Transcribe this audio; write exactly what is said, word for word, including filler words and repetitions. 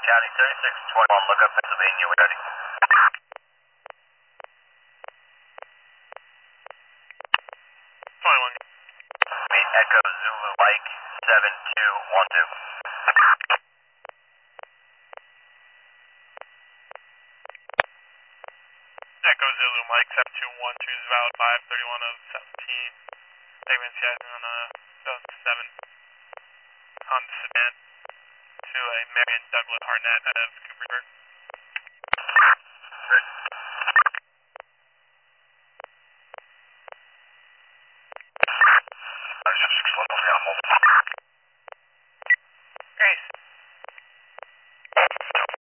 County thirty-six twenty-one, look up Pennsylvania, we're ready. twenty-one. Meet Echo Zulu Mike seven two one two. Echo Zulu Mike seven two one two is valid five thirty-one of seventeen. Segments guys on uh seven on the sedan to a Marion Douglas Arnett out of Coopersburg.